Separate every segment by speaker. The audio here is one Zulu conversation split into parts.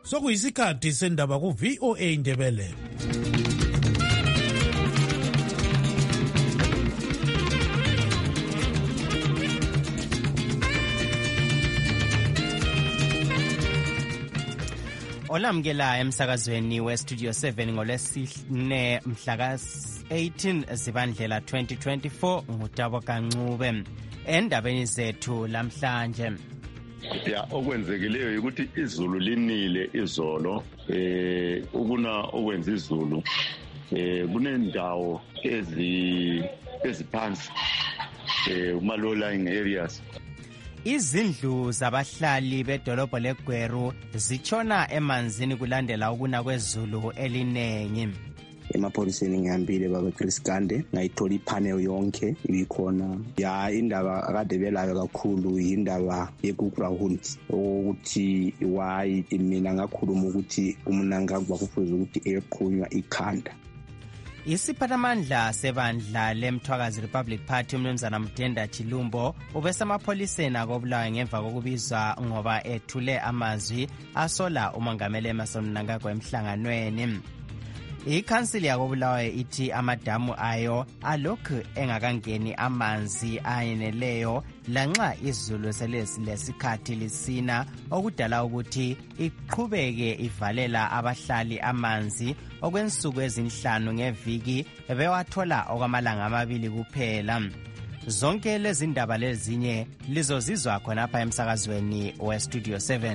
Speaker 1: Sokuyisikhathi sendaba ku VOA Indebele.
Speaker 2: Olamukela emsakazweni weStudio 7 ngolwesine mhla ka-18 Zibandlela 2024 ngutabo kancube. Endabeni zethu lamhlanje.
Speaker 3: Ya okwenzekileyo ukuthi izulu linile izolo ukuna okwenza izulu kunendawo eziphansi low lying areas.
Speaker 2: Izindlu zabahlali bedolobho leGweru zitshona emanzini kulandela ukuna kwezulu elinengi.
Speaker 4: Emapholiseni ngihambile baba Chris Gande ngayithola ipanel yonke ibikhona. Ya indaba akade belayo kakhulu indaba yeGugrahund ukuthi why mina ngakhuluma ukuthi umunangagwa kufuze ukuthi eqhunywa ikhanda.
Speaker 2: Isiphathamandla sebandla leMthwakazi Republic Party uMnumzana Mudenda Chilumbo ubesemapholiseni akobulawayo ngemva kokubizwa ngoba ethule amazwi asola umongameli Emmerson Mnangagwa emhlanganweni. Ikhansili yakobulawayo ithi amadamu ayo alokhu engakangeni amanzi ayeneleyo lanxa izulu selesikhathi lisina okudala ukuthi iqhubeke ivalela abahlali amanzi okwensuku ezinhlanu ngeviki bewathola okwamalanga amabili kuphela. Zonke lezi ndaba lezinye lizozizwa khonapha emsakazweni weStudio 7.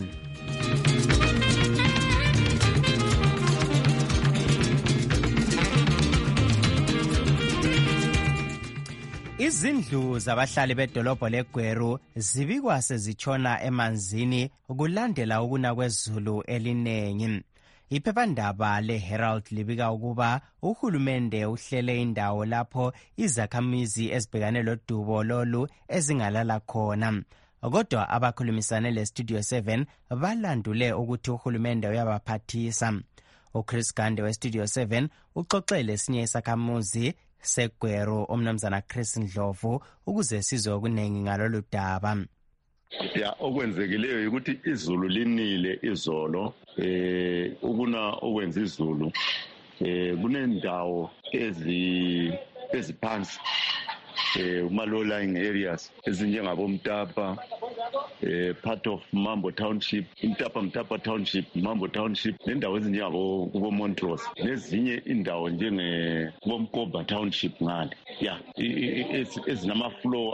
Speaker 2: Izindlu zabahlali bedolobho leGweru zibikwa sezitshona emanzini kulandela ukuna kwezulu elinengi. Iphephandaba leHerald libika ukuba uhulumende uhlele indawo lapho izakhamizi ezibhekane lodubo lolu ezingalala khona. Kodwa abakhulumisane leStudio 7 balandule ukuthi uhulumende uyabaphathisa. uChris Gande weStudio 7 uxoxele esinye isakhamuzi seGweru uMnumzana Chris Ndlovu ukuze sizwe okunengi ngalolu daba.
Speaker 3: Ya okwenzekileyo ukuthi izulu linile izolo ukuna okwenza izulu kunendawo eziphansi low lying areas ezinjengabo Mtapa part of Mambo Township, Mtapa Township, Mambo Township, nendawo ezinjengabo kubo Montrose, nezinye indawo Mkoba Township ngale. Ya ezinama flow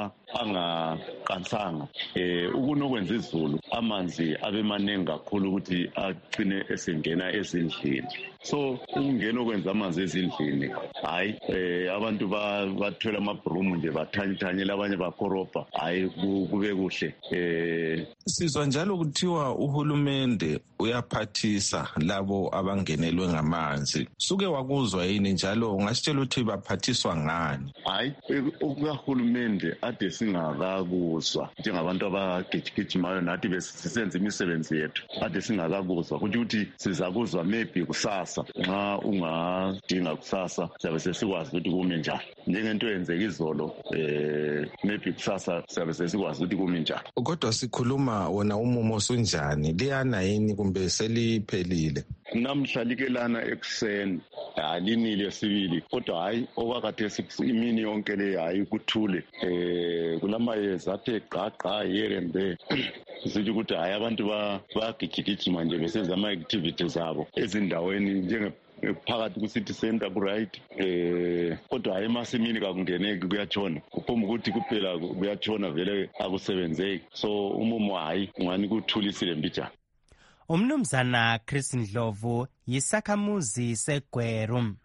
Speaker 3: angaqansanga ukunokwenza izulu amanzi abemanengi kakhulu ukuthi agcine esengena ezindlini. So ukungena okwenza amanzi ezindlini hayi abantu bathola amabroom nje bathanyela abanye bakoropa hayi kube kuhle.
Speaker 5: Sizwa njalo kuthiwa uhulumende uyaphathisa labo abangenelwe ngamanzi. Suke wakuzwa yini njalo ungasitshela ukuthi baphathiswa ngani?
Speaker 3: Hayi ukahulumende ade singakakuzwa njengabantu abagijigijimayo nathi besisenza imisebenzi yethu ade singakakuzwa ukuthi sizakuzwa maybe kusasa nxa ungadinga kusasa siyabe sesikwazi ukuthi kume njani njengento yenzeka izolo maybe kusasa siyabe sesikwazi ukuthi kume njani.
Speaker 5: Kodwa sikhuluma wona umumo sunjani liyana yini kumbe seliphelile?
Speaker 3: Namhla likelana ekuseni linile sibili kodwa hayi okwakhathesi imini yonke le hayi kuthule kulamayeza athe gqa here and there sithi ukuthi hayi abantu bagijigijima nje besenza ama-activities zabo ezindaweni phakathi ku-city center ku-right kodwa hayi emasimini kakungeneki kuyatshona kuphuma ukuthi kuphela kuyatshona vele akusebenzeki so umumo hayi ngani kuthulisile mbijana.
Speaker 2: Umnumzana Chris Ndlovu yisakhamuzi seGweru.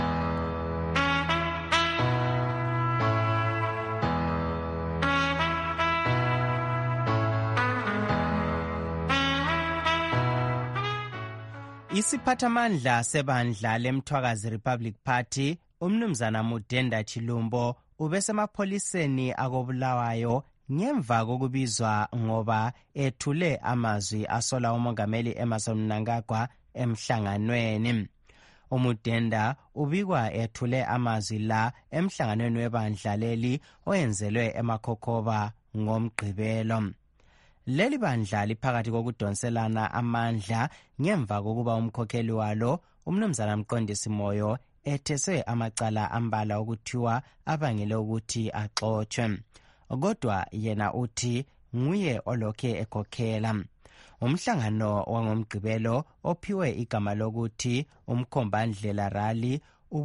Speaker 2: Isiphathamandla sebandla leMthwakazi Republic Party uMnumzana Mudenda Chilumbo ubesemapholiseni akobulawayo ngemva kokubizwa ngoba ethule amazwi asola umongameli Emmerson Mnangagwa emhlanganweni. Umudenda ubikwa ethule amazwi la emhlanganweni webandla leli oyenzelwe eMakhokhoba ngomgqibelo. Leli bandla liphakathi kokudonselana amandla ngemva kokuba umkhokheli walo umnumzana Mqondisi Moyo etheswe amacala ambala ukuthiwa abangele ukuthi axotshwe, kodwa yena uthi nguye olokhe ekhokhela. Umhlangano wangomgqibelo ophiwe igama lokuthi umkhombandlela rally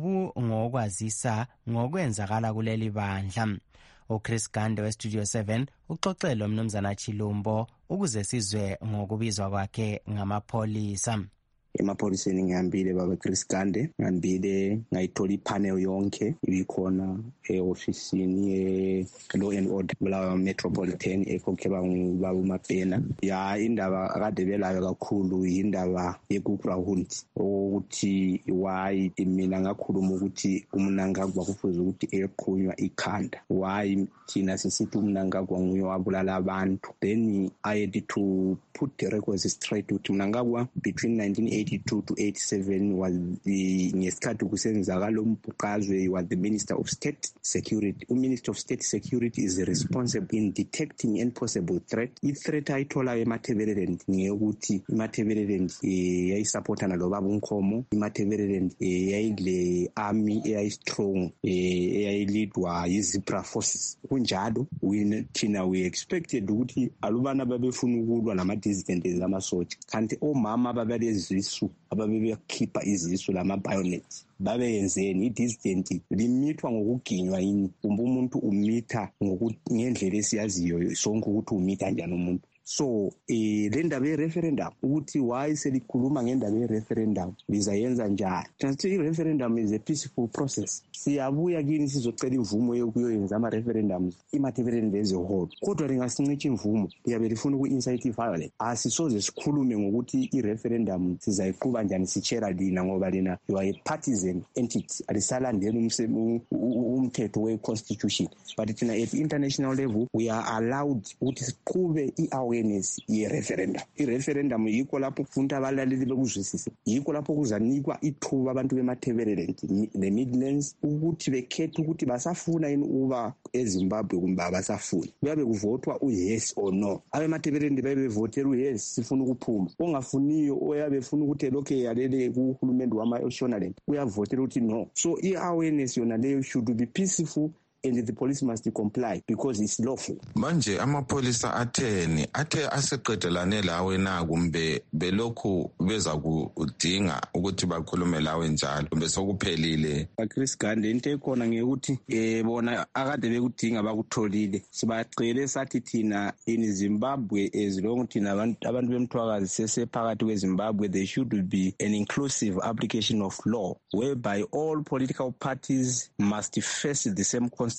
Speaker 2: ubungokwazisa ngokwenzakala kuleli bandla. uChris Gande weStudio 7 uxoxele umnumzana Chilumbo ukuze sizwe ngokubizwa kwakhe ngamapholisa.
Speaker 4: Emapholiseni ngihambile baba Chris Gande, ngihambile ngayithola ipanel yonke ibikhona e-ofisini ye-Law and Order Bulawayo Metropolitan ekhokhelwa ngubaba uMabhena. Indaba akade belayo kakhulu indaba yeGugurawundi ukuthi why mina ngakhuluma ukuthi uMnangagwa kufuze ukuthi eqhunywa ikhanda, why thina sisithi uMnangagwa nguye wabulala abantu. Then I had to put the records straight ukuthi Mnangagwa between 1982 to 87 was ngesikhathi kusenzakala umbhuqazwe was the Minister of State Security. Minister of State Security is responsible in detecting any possible threat. I-threat ayithola eMatabeleland ngekuthi iMatabeleland yayisupportana lobaba uNkomo, iMatabeleland yayile army eyayistrong eyayilidwa yiZebra Forces. Kunjalo thina we expected ukuthi alubana babefuna ukulwa nama-dissident zamasotsha, kanti omama babelezisu ababebekhipha izisu lama-bayonets babeyenzeni. I-dissident limithwa ngokuginywa yini, kumbe umuntu umitha ngendlela esiyaziyo sonke ukuthi umitha njani umuntu. So le ndaba ye-referendum ukuthi why selikhuluma ngendaba ye-referendum lizayenza njani. I-referendum is a peaceful process. Siyabuya kini sizocela imvumo yokuyoyenza ama-referendums iMatabeleland as a whole, kodwa lingasincitsha imvumo liyabe lifuna uku-incite violence. Asisoze sikhulume ngokuthi i-referendum sizayiqhuba njani sitshela lina ngoba lina you are a partisan entity, alisalandeli umthetho we-constitution. But thina at international level we are allowed ukuthi siqhube i-awareness ye-referendum. I-referendum yikho lapho kufuna abalaleli bekuzwisise, yikho lapho kuzanikwa ithuba abantu beMatabeleland ne-Midlands ukuthi bekhethe ukuthi basafuna yini uba eZimbabwe kumbe abasafuni. Kuyabe kuvotwa u-yes or no. AbeMatabeleland bebevotela u-yes sifuna ukuphuma, ongafuniyo oyabe efuna ukuthi lokho yalele kuhulumende wama-Shonaland uyavotela ukuthi no. So i-awareness yona leyo should be peaceful and the police must comply because it's lawful.
Speaker 5: Manje amapholisa athe aseqedelane lawe na kumbe belokhu beza kudinga ukuthi bakhulume lawe njalo kumbe sokuphelile?
Speaker 4: Chris Gande, into ekhona ngekuthi bona akade bekudinga bakutholile. Sibacele sathi thina in Zimbabwe as long thina abantu bemthwakazi sesephakathi kweZimbabwe, there should be an inclusive application of law whereby all political parties must face the same constitution.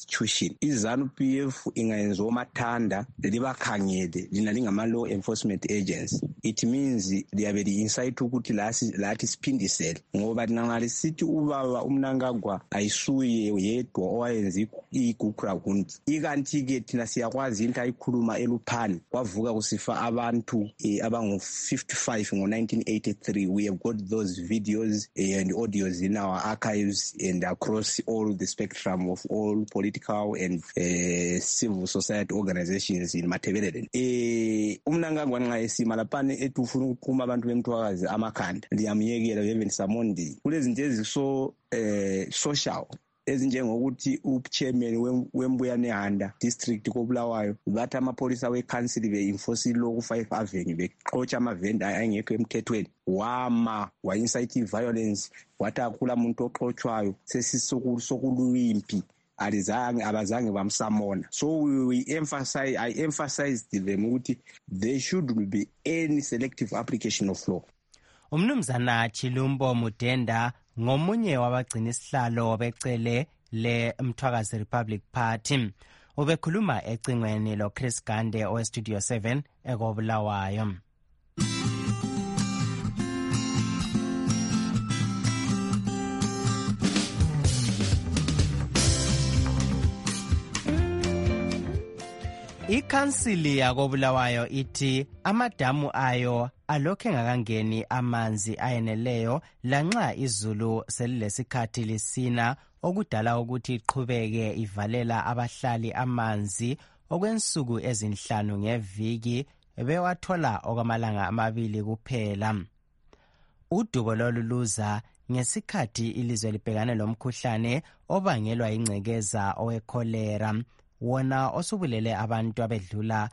Speaker 4: iZANU-PF ingayenza omathanda libakhangele lina lingama-law enforcement agents. It means liyabe li-insight ukuthi lathi siphindisele ngoba lina lisithi ubaba uMnangagwa ayisuye yedwa owayenza iGugurawundi. Ikanti-ke thina siyakwazi into ayikhuluma eLupane kwavuka kusifa abantu abangu-55 ngo-1983. We have got those videos and audios in our archives and across all the spectrum of all political and civil society organizations in Matabeleland. uMnangagwa nxa esima laphane ethi ufuna ukuqhuma abantu bemthwakazi amakhanda liyamyekela even samondi kulezinto eziso social ezinjengokuthi uchairman weMbuyanehanda district koBulawayo bathi amapholisa weCouncil be-enforce ilaw ku-5 Avenue beqotsha amavenda ayengekho emthethweni, wa-incite violence, wathi akula muntu oxotshwayo sesisokuluyimpi abazange bamsamona. So I emphasized them ukuthi there shouldn't be any selective application of law.
Speaker 2: Umnumzana Chilumbo Mudenda ngomunye wabagcina isihlalo becele le Mthwakazi Republic Party. Ubekhuluma ecingweni lo Chris Gande oweStudio 7 ekobulawayo. Ikhansili yakobulawayo ithi amadamu ayo alokhe ngakangeni amanzi ayeneleyo lanxa izulu selilesikhathi lisina okudala ukuthi iqhubeke ivalela abahlali amanzi okwensuku ezinhlanu ngeviki bewathola okwamalanga 2 kuphela. Udubo lolu luza ngesikhathi ilizwe libhekane lomkhuhlane obangelwa ingcekeza owekholera, wona osubulele abantu abedlula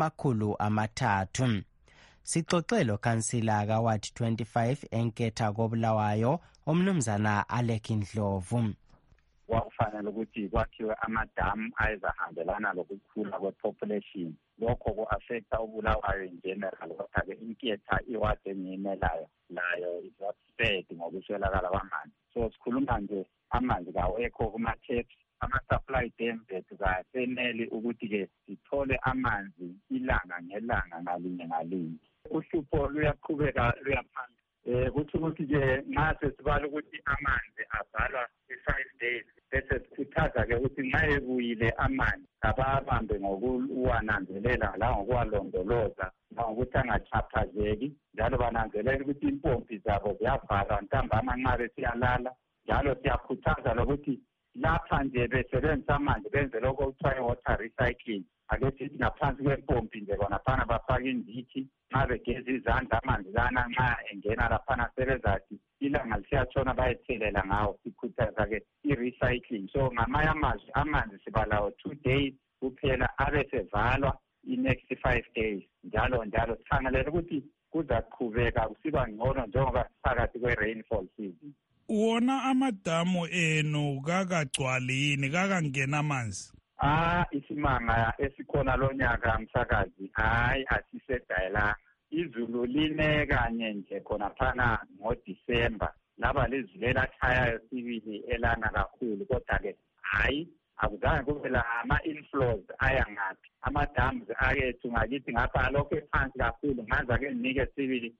Speaker 2: 300. Sixoxe lokansila kaWard 25 eNketha koBulawayo, umnumzana Alec Ndlovu.
Speaker 6: Kwakufanele ukuthi kwakhiwe amadamu ayezahambelana lokukhula kwepopulation. Lokho ku-affecta uBulawayo in general, kodwa-ke iNketha iward engiyimelayo nayo is not spared ngokuswelakala kwamanzi. So sikhuluma nje amanzi kawekho kuma-taps, ama-supply dams ethu kaseneli ukuthi-ke sithole amanzi ilanga ngelanga ngalinye ngalinye. Uhlupho luyaqhubeka luyaphambili. Kuthi ukuthi-ke nxa sesibala ukuthi amanzi avalwa i-5 days, bese sikhuthaza-ke ukuthi nxa ebuyile amanzi ababambe ngokuwananzelela langokuwalondoloza ngokuthi angachaphazeki, njalo bananzelela ukuthi impompi zabo ziyavalwa ntambama nxa besiyalala. Njalo siyakhuthaza lokuthi lapha nje besebenzisa amanzi benze lokho okuthiwa i-water recycling. Ake sithi ngaphansi kwempompi nje khonaphana bafake indithi, nxa begeza izandla amanzi lana nxa engena laphana sebezathi ilanga lisiyatshona bayethelela ngawo. Sikhuthaza-ke i-recycling. So ngamanye amazwi amanzi sibalawo 2 days kuphela abesevalwa i-next 5 days njalo njalo. Sikhangelele ukuthi kuzaqhubeka kusiba ngcono njengoba phakathi kwe-rainfall season.
Speaker 1: Wona amadamu enu kakagcwali yini, kakangena amanzi?
Speaker 6: Isimanga esikhona lonyaka msakazi, hayi asisedayelanga. Izulu line kanye nje khonaphana ngoDisemba, laba lizulela tshayayo sibili elana kakhulu, kodwa-ke hayi akuzange kube la ama-inflows aya ngaphi. Ama-dams akethu ngakithi ngapha alokhu ephansi kakhulu. Nganza-ke nginike sibili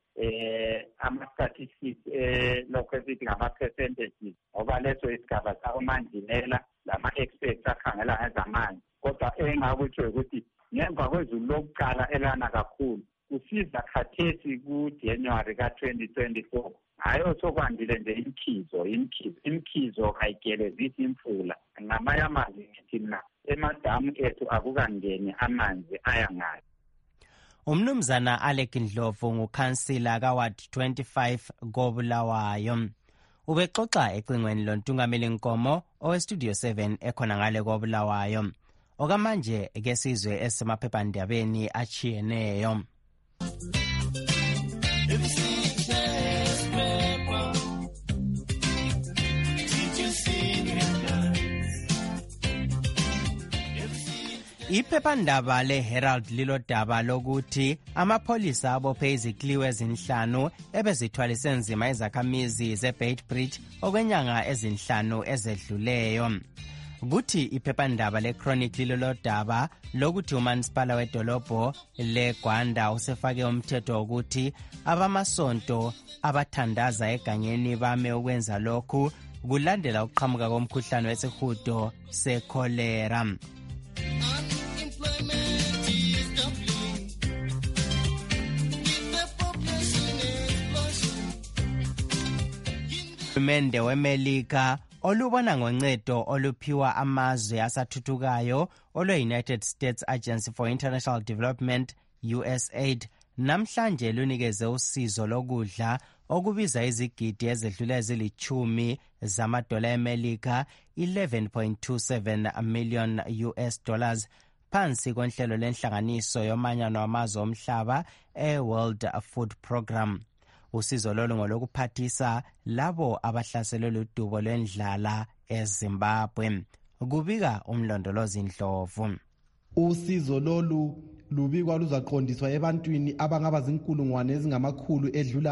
Speaker 6: ama-statistics lokho esithi ngama-percentages, ngoba leso isigaba sakumanjinela lama-experts akhangela ngezamanzi. Kodwa engakutsho ukuthi ngemva kwezulu lokuqala elana kakhulu kusiza khathesi ku-January ka-2024, hayi sokwandile nje imkhizo kayigelezisi imfula. Ngamanye amazwi ngithi mina emadamu ethu akukangeni amanzi aya ngayo.
Speaker 2: Umnumzana Alec Ndlovu ngukhansila kaWard 25 koBulawayo. Ubexoxa ecingweni lontungameli Nkomo owestudio 7 ekhona ngale koBulawayo. Okamanje ke sizwe esemaphephandabeni achiyeneyo. Iphephandaba leHerald lilodaba lokuthi amapholisa abophe izikliwe ezinhlanu ebezithwalise nzima izakhamizi zeBeitbridge okwenyanga ezinhlanu ezedluleyo. Kuthi iphephandaba leChronicle lilodaba lokuthi uMansipala wedolobho leGwanda usefake umthetho wokuthi abamasonto abathandaza egangeni bame ukwenza lokhu kulandela ukuqhamuka komkhuhlane wesihudo sekholera. Uhulumende weMelika olubona ngoncedo oluphiwa amazwe asathuthukayo olwe-United States Agency for International Development USAID namhlanje lunikeze usizo lokudla okubiza izigidi ezedlula ezili-10 zamadola eMelika, 11.27 million US dollars, phansi konhlelo lenhlanganiso yomanyano wamazwe omhlaba e-World Food Program. Usizo lolu ngolokuphathisa labo abahlaselwe ludubo lwendlala eZimbabwe. Kubika umlondolozi Ndlovu.
Speaker 7: Usizo lolu lubikwa luzaqondiswa ebantwini abangaba zinkulungwane ezingamakhulu edlula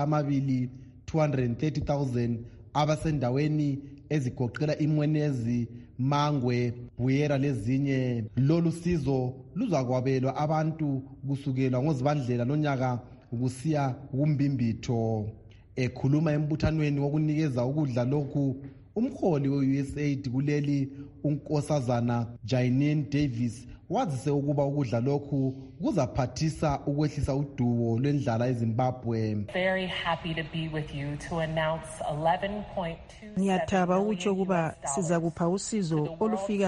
Speaker 7: 230,000 abasendaweni ezigoqela iMwenezi, Mangwe, Buyera lezinye. Lolu sizo luzakwabelwa abantu kusukela ngoZibandlela lonyaka kusiya kumbimbitho. Ekhuluma embuthanweni wokunikeza ukudla lokhu, umholi we-USAID kuleli unkosazana Janine Davis wazise ukuba ukudla lokhu kuzaphathisa ukwehlisa udubo lwendlala eZimbabwe.
Speaker 8: Very happy to be with you to announce 11.2.
Speaker 9: Ngiyathaba ukutsho ukuba siza kupha usizo olufika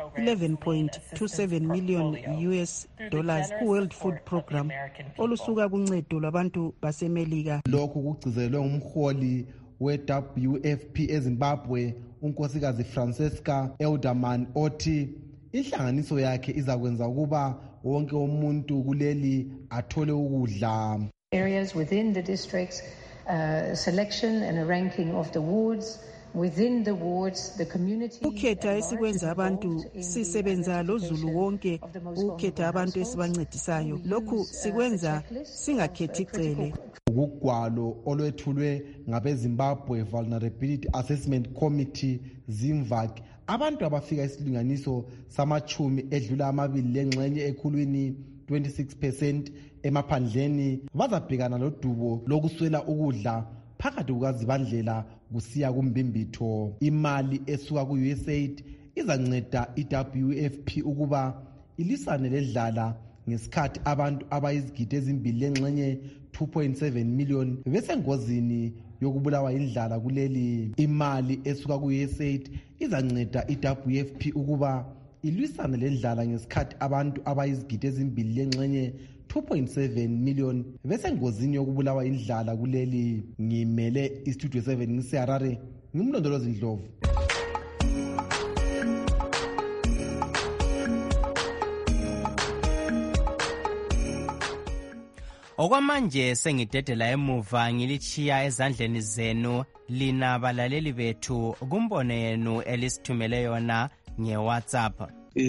Speaker 9: 11.27 million US dollars ku-World Food Program olusuka kuncedo lwabantu basemelika.
Speaker 7: Lokhu kugcizelwe ngumholi we-WFP eZimbabwe unkosikazi Francesca Elderman othi inhlanganiso yakhe izakwenza ukuba wonke umuntu kuleli athole ukudla.
Speaker 10: Areas within the districts, selection and a ranking of the wards. Within the wards, the community
Speaker 9: ukhetha esikwenza abantu sisebenza loZulu wonke ukhetha abantu esibancedisayo. Lokhu sikwenza singakhethi icele.
Speaker 7: Ukugwalo olwethulwe ngabeZimbabwe Vulnerability Assessment Committee ZIMVAC abantu abafika isilinganiso samachumi edlula amabili lengxenye ekhulwini 26% emaphandleni bazabhekana lodubo lokuswela ukudla phakathi kukazibandlela kusiya kumbimbitho. Imali esuka ku-USAID izanceda i-WFP ukuba ilisane ledlala ngesikhathi abantu abayizigidi ezimbili lengxenye 2.7 million besengozini yokubulawa indlala kuleli. Imali esuka ku-USAID izanceda i-WFP ukuba ilwisane lendlala ngesikhathi abantu abayizigidi ezimbili lengxenye 2.7 million besengozini yokubulawa indlala kuleli. Ngimele istudio 7 ngiseharare ngimlondolozi Ndlovu.
Speaker 2: Okwamanje sengidedela emuva ngilichiya ezandleni zenu lina balaleli bethu kumbono yenu elisithumele yona nge-WhatsApp.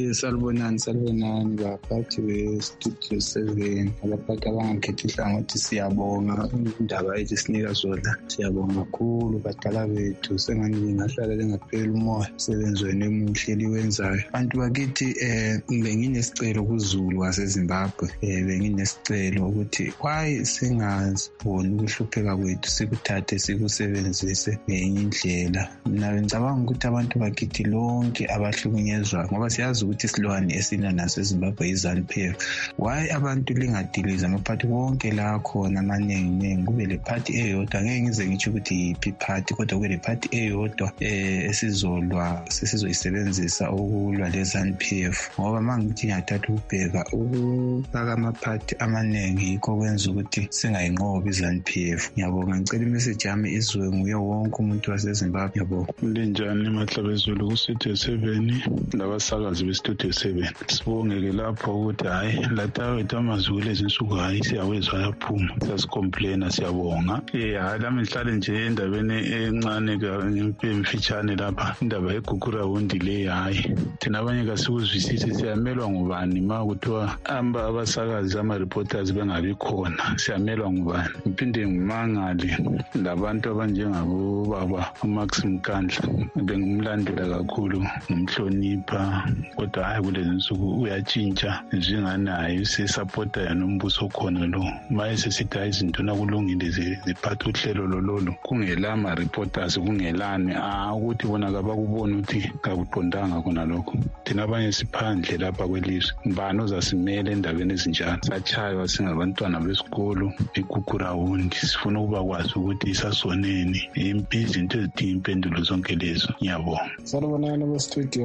Speaker 11: Salibonani baphathi be-Studio 7 abaphathi abangakhethi ihlangothi siyabonga indaba ethi sinika zona siyabonga kakhulu badala bethu sengani lingahlala lingapheli umoya sebenzweni emuhle liwenzayo abantu bakithi benginesicelo kuZulu waseZimbabwe benginesicelo ukuthi why singaziboni ukuhlupheka kwethu sikuthathe sikusebenzise ngenye indlela. Mina ngicabanga ukuthi abantu bakithi lonke abahlukunyezwa ngoba siyazi ukuthi isilwane esina naseZimbabwe iZANU-PF. Why abantu lingadiliza amaphathi wonke la khona amaningi kube le party eyodwa ngeke ngize ngithi ukuthi yiphi party kodwa kube le party eyodwa esizolwa sesizoyisebenzisa ukulwa leZANU-PF ngoba mangithi ngiyathatha ukubheka ukufaka amaphathi amaningi yikho kwenza ukuthi singayinqobi iZANU-PF. Ngiyabonga ngicela imessage yami izwe nguye wonke umuntu waseZimbabwe. Ngiyabonga.
Speaker 12: Linjani Mahlabezulu ku-Studio 7 labasakazi be-Studio 7 sibongeke lapho ukuthi hayi lata wethu amazwi kulezi nsuku hayi siyawezwa yaphuma siyasikomplena siyabonga. Hayi lami ngihlale nje endabeni encane emfitshane lapha indaba yeGugura Wundi le hayi thina abanye kasikuzwisisi siyamelwa ngubani ma kuthiwa abasakazi ama-reporters bengabi khona siyamelwa ngubani. Ngiphinde ngimangale labantu abanjengabo baba uMax Mkandla bengumlandela kakhulu ngimhlonipha kodwa hayi kulezi nsuku uyatshintsha njenganayo sisapota yena umbuso khona lo maye sesithi hayi izinto nakulungile ziphatha uhlelo lololo kungelama reporters kungelani ukuthi bona kabakubona ukuthi kakuqondanga khona lokho. Thina abanye siphandle lapha kwelizwe ngibani ozasimela endabeni ezinjani sachaywa singabantwana besikolo eGugura Wundi sifuna ukuba kwazi ukuthi isasoneni izinto ezidinga impendulo zonke lezo. Ngiyabonga.
Speaker 11: Salibonani ku-Studio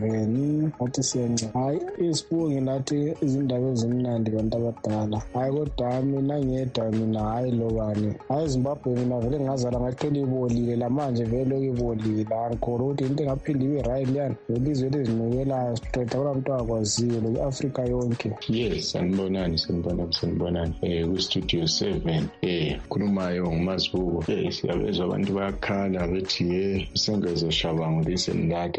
Speaker 11: 7 athi siyancela hayi isibonge nathi izindaba ezimnandi bantu abadala hayi kodwa mina ngiyedwa mina hayi lobani hayi Zimbabwe mina vele ngazala ngathela ibolile lamanje vele ibolile angikhona ukuthi into engaphinde ibe right liyani lelizwe lizinikelayo siqeda kulamntu akwaziyo le-Afrika yonke.
Speaker 3: Yes, sanibonani ku-Studio 7 khulumayo nguMazibuko. Siyabezwa abantu bayakhala bethi isengeze shabangu lisendathi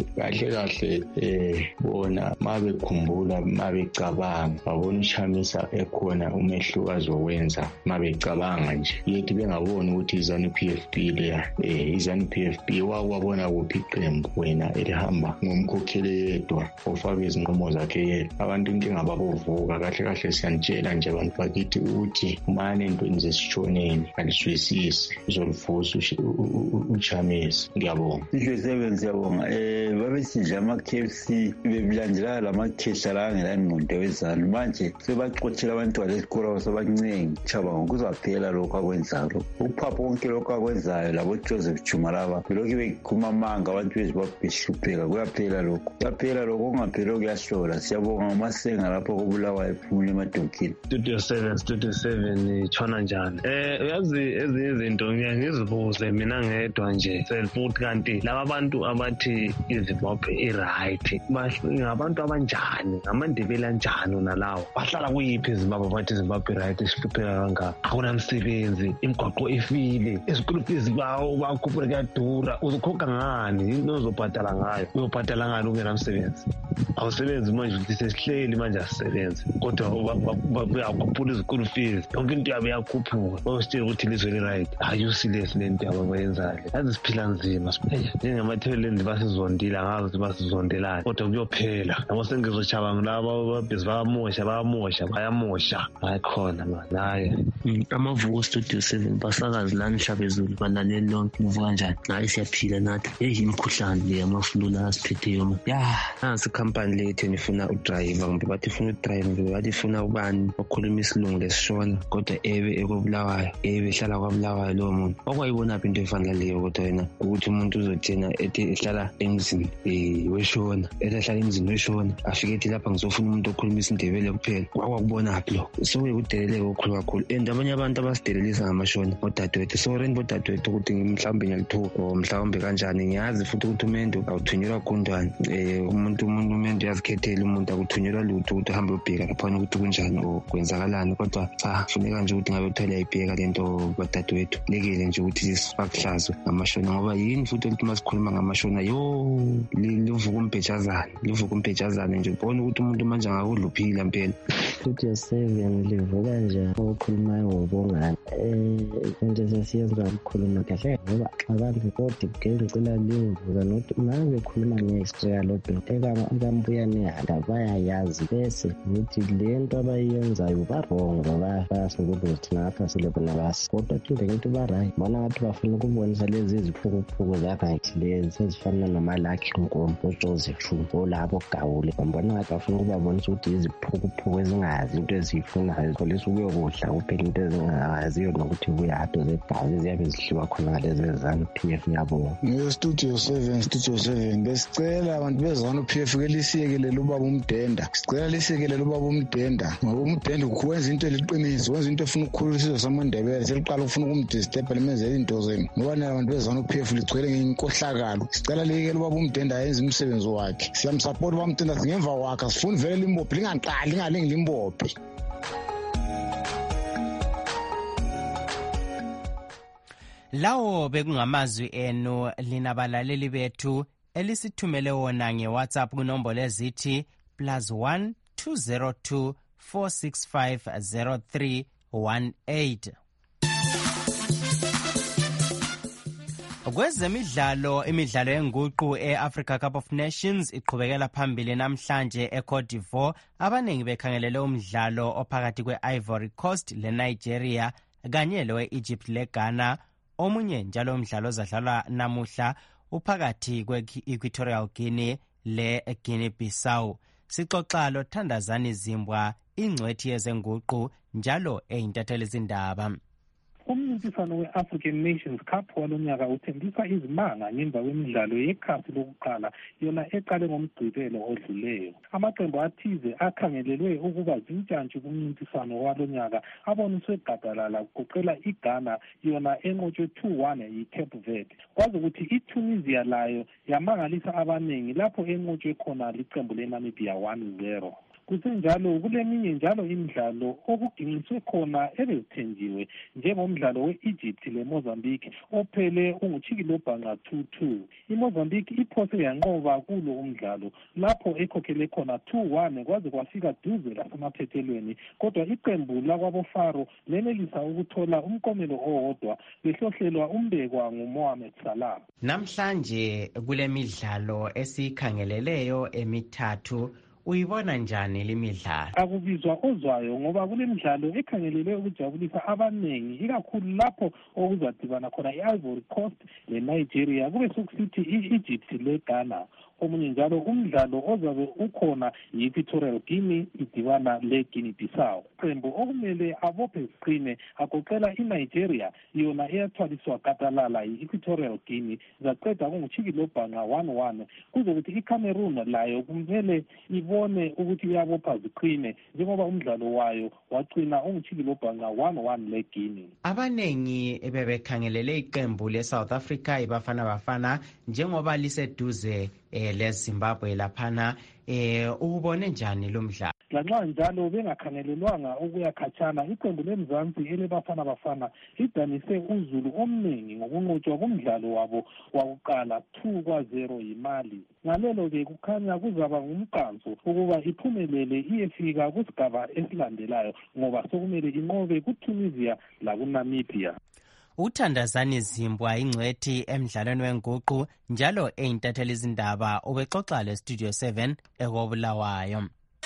Speaker 3: kahle bona mabekhumbula mabecabanga babona uShamisa ekhona umehluko azowenza mabecabanga nje yethi bengaboni ukuthi iZANU-PF leya iZANU-PF wakwabona kuphi iqembu wena elihamba ngomkhokheli yedwa ofaka izinqumo zakhe yedwa. Abantu inkinga babovuka kahle siyanitshela nje abantu bakithi ukuthi manje entweni zesishoneni aliswisisi uzolivusa uShamisa. Ngiyabonga.
Speaker 13: Studio 7 siyabonga. Babesidla ama-KFC bebilandela lamakhehla la angelangqondo wezalo manje sebaxothela abantwana esikolo sebancengi chaba ngokuzaphela lokho akwenzayo ukuphapha konke lokho akwenzayo labo Joseph Chuma laba lokho bekhumamanga abantu bezibabhehlupheka kuyaphela lokho kungaphela kuyahlola siyabonga uMasenga lapho kubulawa ephumule emadokini
Speaker 14: Studio 7 chona njani uyazi ezinye izinto ngizibuze mina ngedwa nje selfuthi kanti laba bantu abathi iZimbabwe right ngabantu abanjani ngamandebela njani nalawo bahlala kuyiphi iZimbabwe bathi iZimbabwe right isihlupheka kangaka akunamsebenzi imigwaqo ifile izikolo fees bakhuphula kuyadura uzokhokha ngani into ozobhadala ngayo uyobhadala ngani ungenamsebenzi awusebenzi manje uthi sesihleli manje asisebenzi kodwa uyakhuphula izikolo fees yonke into yabe yakhuphuka bayositshela ukuthi ilizwe li-right ayusilies lento yabo bayenzayo yazi siphila nzima njengamathebelendi basizondile angazi basizondelani kodwa kuyophela nabo sengizochaba ngilaba babhizi bayamosha hayi khona manje hayi
Speaker 15: amavuko Studio 7 basakazi la Nhlabezulu balaleli lonke muvuka kanjani hayi siyaphila nathi imikhuhlane le yamaflu la asiphetheyo nasi company lethu nifuna udriver kumbe bathi funa udriver kumbe bathi funa ubani okhuluma isilungu lesishona kodwa ekobulawayo ehlala kwabulawayo lo muntu okwayibona into efana leyo kodwa wena ukuthi umuntu uzothena ethi ehlala emzini weshona ehlala emzini weshona afike ethi lapha ngizofuna umuntu okhuluma isindebele kuphela kwakubona phi lo sokudeleleke okukhulu kakhulu and abanye abantu abasidelelisa ngamashona odadewethu so rainbow dadewethu ukuthi mhlawumbe ngiyalithuka mhlawumbe kanjani ngiyazi futhi ukuthi umuntu awuthunyelwa khundwane umuntu yazikhethela umuntu akuthunyelwa lutho ukuthi uhambe ubheka lapha ukuthi kunjani okwenzakalani kodwa cha funeka nje ukuthi ngabe uthola ibheka lento badadewethu lekele nje ukuthi sibakuhlazo ngamashona ngoba yini futhi ukuthi masikhuluma ngamashona livuka umbhejazana nje ubona ukuthi umuntu manje angakudluphila impela
Speaker 16: Studio 7 livuka nje okhulumayo ngobongani into sesiyenza ukukhuluma kahle ngoba abantu kodwa ngicela livuka nokuthi manje bekhuluma ngeexperience lodwa ekambuyane handa bayayazi bese ukuthi lento abayenzayo barong ngoba basokuthi thina apha silebona basi kodwa phinde into barayi bona ngathi bafuna ukubonisa lezi iziphukuphuku zakathi lezi ezifana nomalakhi Nkombo Joseph Chuma labo gawule bona ngathi bafuna ukubabonisa ukuthi iziphukuphuku ezingazi into ezifunayo polisi ukuyokudla kuphela into ezingaziyo nokuthi kuyado zegazi ziyabe zihliwa khona ngalezi ezanu PF yabo
Speaker 17: Studio 7 besicela abantu bezanu PF ke lisiyekelele ubaba uMdenda sicela lisiyekelele ubaba uMdenda ngoba uMdenda ukwenza into eliqiniso wenza into efuna ukukhulula isizwe samandebele seliqala ukufuna ukumdisturb lemenzela into zenu ngoba nabantu bezanu PF ligcwele ngenkohlakalo sicela liyekele ubaba uMdenda ayenze umsebenzi wakhe siyamsupport ubaba uMdenda singemva wakhe sifuna vele limbophe lingaqali lingalingi limbophe
Speaker 2: Lawo bekungamazwi enu linabalaleli bethu elisithumele wona ngeWhatsApp kunombolo ezithi +1 202 465 0318. Kwezemidlalo imidlalo yenguqu eAfrica Cup of Nations iqhubekela phambili namhlanje eCote d'Ivoire abanengi bekhangelele umdlalo ophakathi kweIvory Coast leNigeria kanye leEgypt leGhana omunye njalo umdlalo ozadlalwa namuhla uphakathi kwe-Equatorial Guinea le-Guinea Bissau. Sixoxa loThandazani Zimbwa ingcwethi yezenguqu njalo eyintatheli izindaba.
Speaker 18: Umncintiswano we-African Nations Cup walonyaka uthembisa izimanga ngemva kwemidlalo yekhasi lokuqala yona eqale ngomgqibelo odluleyo. Amaqembu athize akhangelelwe ukuba zintshantshi kumncintiswano walonyaka aboniswe gadalala kugoqela iGhana yona enqotshwe 2-1 yiCape Verde. Kwazi ukuthi iTunisia layo yamangalisa abanengi lapho enqotshwe khona liqembu leNamibia 1-0. Kusenjalo kuleminye njalo imidlalo okuginqiswe khona ebezithenjiwe njengomdlalo we-Egypt leMozambique ophele unguchikilobhanqa 2-2. iMozambique iphose yanqoba kulo umdlalo lapho ekhokhele khona 2-1 kwaze kwafika duze lasemaphethelweni kodwa iqembu lakwabofaro lenelisa ukuthola umkomelo owodwa behlohlelwa umbekwa nguMohamed Salah.
Speaker 2: Namhlanje kule midlalo esikhangeleleyo emithathu uyibona njani lemidlalo?
Speaker 18: Akubizwa ozwayo ngoba kulemidlalo ekhangelelwe ukujabulisa abanengi ikakhulu lapho okuzadibana khona iIvory Coast leNigeria kube sokusithi iEgypt leGhana. omunye njalo umdlalo ozabe ukhona yi-Equatorial Guinea idibana le-Guinea Bissau. Qembu okumele abophe ziqine agoqela iNigeria yona eyathwaliswa katalala yi-Equatorial Guinea zaqeda kunguchikilobhanqa 1-1 kuzokuthi iCameroon layo kumele ibone ukuthi iyabopha ziqine njengoba umdlalo wayo waqina unguchikilobhanqa 1-1 le-Guinea.
Speaker 2: Abanengi bebekhangelele iqembu le-South Africa iBafana Bafana njengoba liseduze leZimbabwe laphana ubone njani lo mdlalo?
Speaker 18: Lanxa njalo bengakhangelelwanga ukuya khatshana iqembu leMzansi eleBafana Bafana lidanise uZulu omningi ngokunqotshwa kumdlalo wabo wakuqala 2-0 yiMali. Ngalelo-ke kukhanya kuzaba ngumqanso ukuba iphumelele iyefika kusigaba esilandelayo ngoba sokumele inqobe kuTunisia lakuNamibia.
Speaker 2: Uthandazani Zimbwa ingcwethi emdlalweni wenguqu njalo eyintatheli izindaba ubexoxa leStudio 7 ekobulawayo.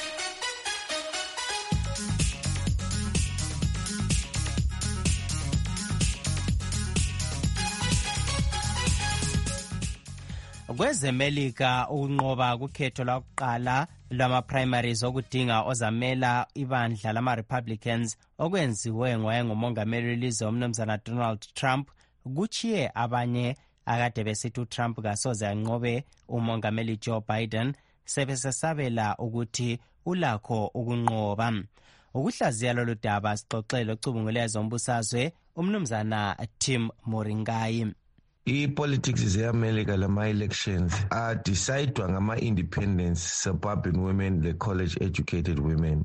Speaker 2: KwezeMelika ukunqoba kukhetho lwakuqala lwama-primaries okudinga ozamela ibandla lama-Republicans okwenziwe ngowayengumongameli welizwe umnumzana Donald Trump kuchiye abanye akade besithi uTrump kasoze anqobe umongameli Joe Biden sebesesabela ukuthi ulakho ukunqoba. Ukuhlaziya lolu daba sixoxele ocubungule zombusazwe umnumzana Tim Moringai.
Speaker 5: I-politics ze-America lama-elections decidwa ngama-independents, suburban women, the college-educated women,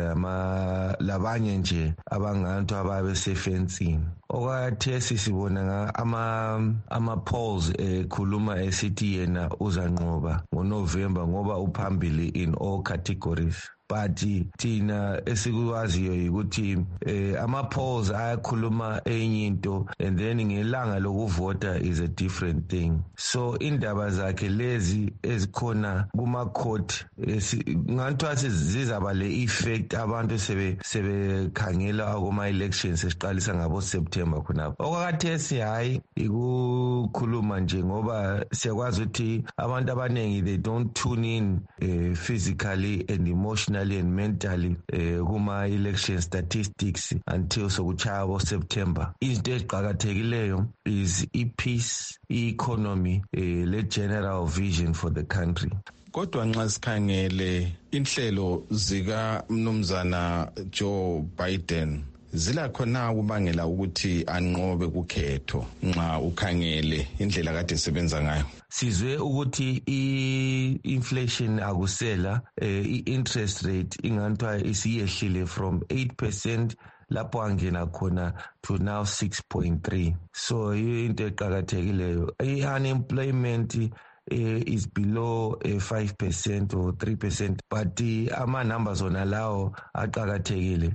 Speaker 5: labanye nje abangantu ababesefensini. Okwathesi sibona ama-polls khuluma esithi yena uzanqoba ngoNovember ngoba uphambili in all categories. But thina esikwaziyo ukuthi ama-polls ayakhuluma enye into and then ngelanga lokuvota is a different thing. So indaba zakhe lezi ezikhona kuma-court ngathiwa zizaba le-effect abantu sebekhangela kuma-elections esiqalisa ngabo-September khonapho. Okwakhathesi hhayi ikukhuluma nje ngoba siyakwazi ukuthi abantu abaningi they don't tune in physically and emotionally and mentally kuma-election statistics until sokuchaya bo-September. Izinto eziqakathekileyo is i-peace, i-economy, le-general vision for the country.
Speaker 12: Kodwa nxa sikhangele inhlelo zika mnumzana Joe Biden zilakhona kubangela ukuthi anqobe kukhetho nxa ukhangele indlela kade esebenza ngayo.
Speaker 5: Sizwe ukuthi i-inflation akusela, i-interest rate inganthiwa isiyehlile from 8% lapho angena khona to now 6.3. So into eqakathekileyo. I-unemployment is below 5% or 3%, but ama-numbers on lawo aqakathekile.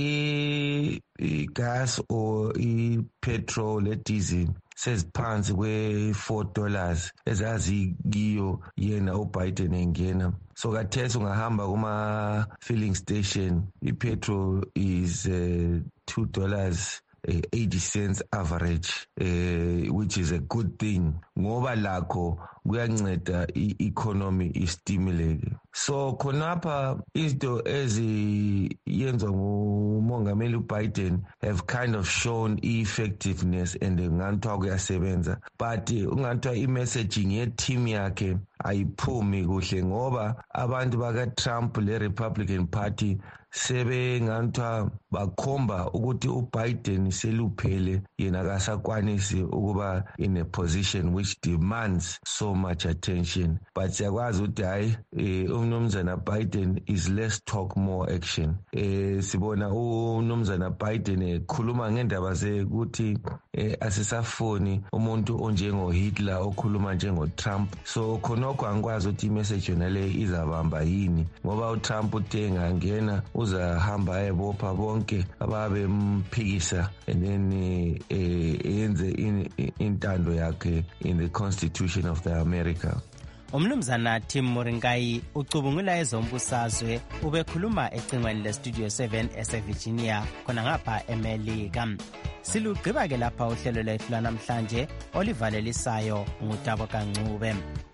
Speaker 5: I-gas or i-petrol le-diesel seziphansi kwe-$4 ezazikiyo yena uBiden engena. So kathesi ungahamba kuma-filling station i-petrol is $2.80 average, which is a good thing ngoba lakho kuyanceda i-economy istimulate. So khonapha izinto eziyenzwa ngumongameli uBiden have kind of shown effectiveness and nganthiwa kuyasebenza, but unganthiwa i-messaging ye-team yakhe ayiphumi kuhle ngoba abantu baka-Trump le-Republican Party sebenganthiwa bakhomba ukuthi uBiden seluphele yena kasakwanisi ukuba in a position which demands so much attention. But siyakwazi ukuthi hayi umnumzana Biden is less talk more action. Sibona umnumzana Biden ekhuluma ngendaba zekuthi asisafoni umuntu onjengoHitler okhuluma njengoTrump. So khonokho angikwazi ukuthi imessage yona le izabamba yini ngoba uTrump uthenga ngena uzahamba ebopha bonke ababemphikisa and then yenze intando yakhe in the Constitution of the America.
Speaker 2: Umnumzana Tim Moringai ucubungula ezombusazwe ubekhuluma ecingweni leStudio 7 eseVirginia khona ngapha eMelika. Silugqiba ke lapha uhlelo lwethu lanamhlanje olivalelisayo ngutabo kaNcube.